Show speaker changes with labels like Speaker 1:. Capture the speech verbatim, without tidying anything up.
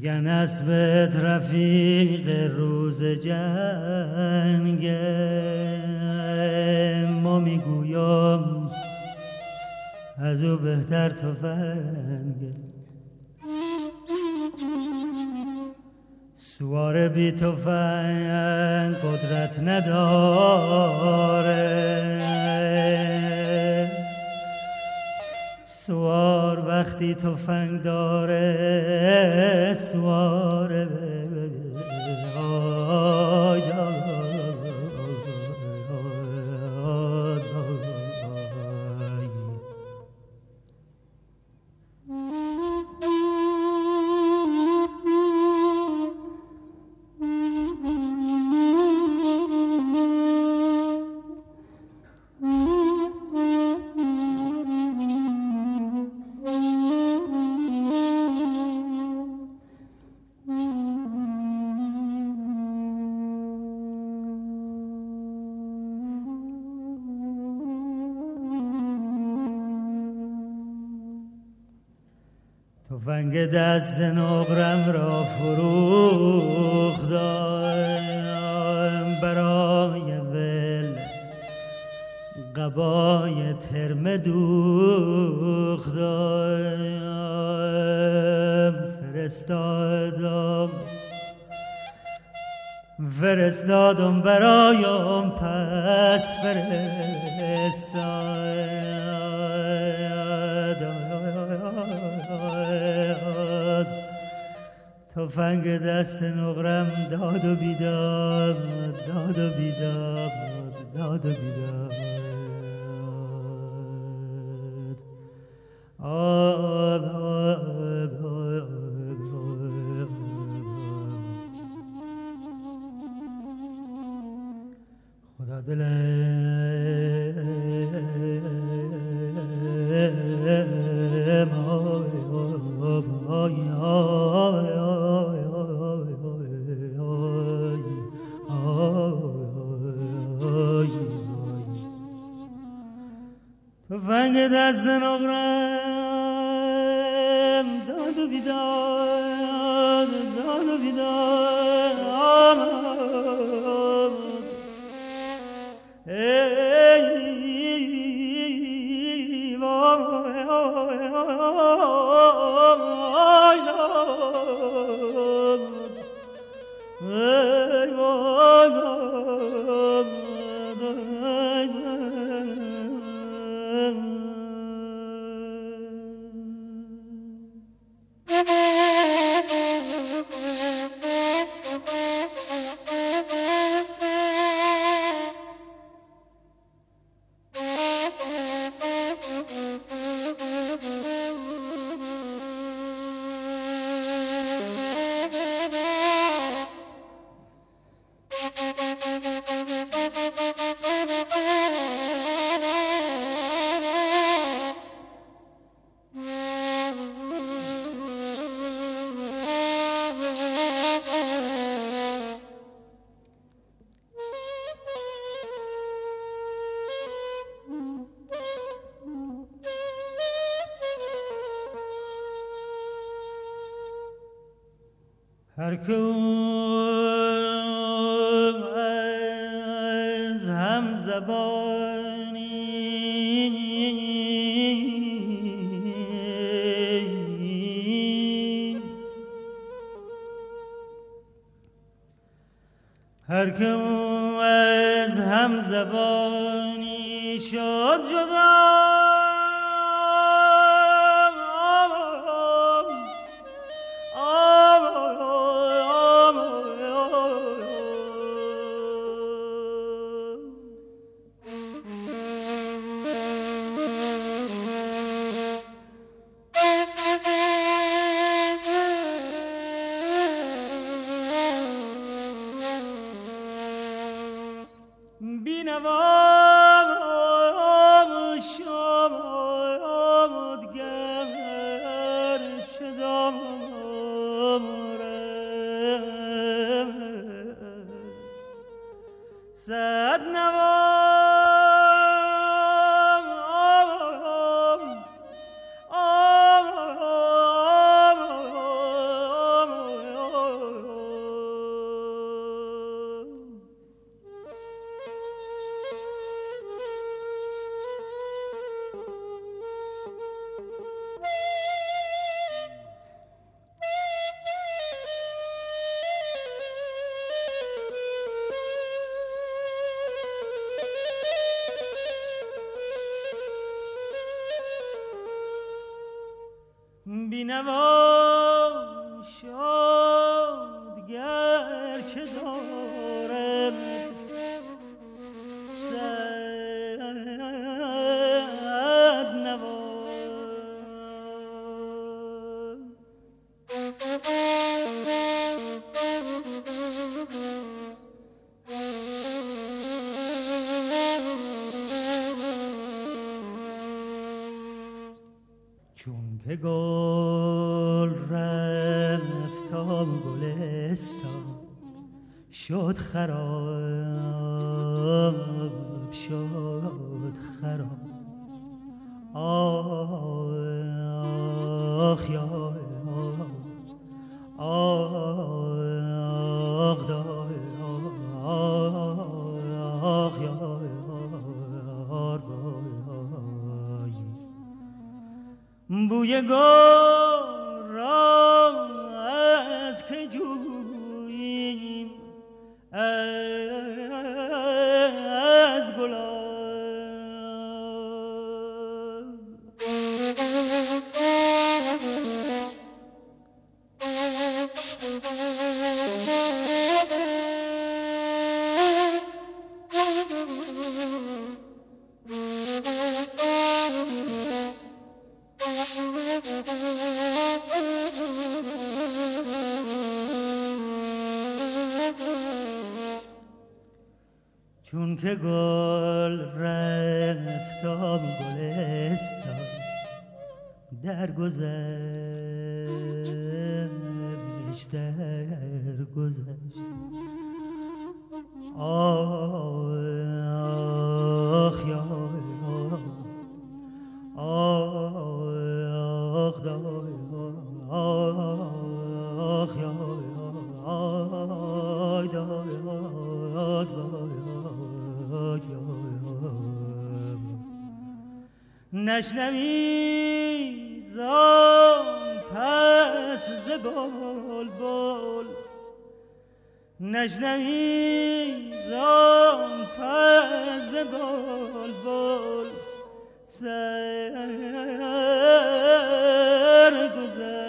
Speaker 1: میگن اسبت رفیق روز جنگ، ما میگویم از او بهتر تفنگ. سوار بی تفنگ قدرت نداره، سوار وقتی تفنگ داره سواره. تفنگ دست نقرم را فروختم، برای ول قبای ترمه دوختم. فرستادم فرستادم برایم پس فرستاد. تفنگ دست نقرم داد و بیداد، داد و بیداد، داد و بیداد. آب آب آب خدا دلم آی آی تفنگ دست نقرم داد و بیداد، داد و بیداد. ای وای ای وای هر که از هم زبانی هر که از هم زبانی شد جدا، بینوا شد گرچه دارم صد نوا چون که گل رفت تا گلستان شد خراب شد خراب آخ یا آخ دای آخ یا بوی گل را از که جوییم از گلاب چون که گل رفت تا گلستان در گذشت در گذشت آخ یا آخ دای آخ یا آی دای نشنوی زان پس ز بلبل نشنوی زان پس ز بلبل سر گذشت